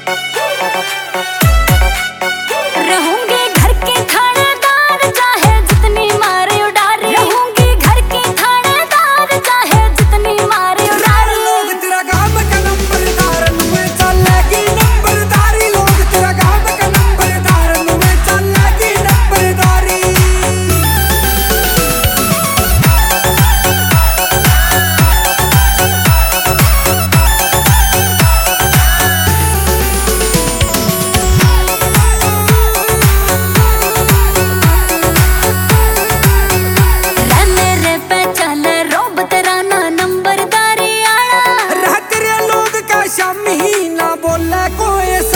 रहूंगी घर के थानेदार चाहे जितनी मारे उडारी, रहूंगी घर के थानेदार चाहे जितनी मारे उडारी। लोग तेरा काम का नंबरदार में चलेगी नंबरदारी, लोग तेरा काम का नंबरदार में चलेगी नंबरदारी। नंबरदारी आला रह तेरे लोग का शामी ना बोले कोई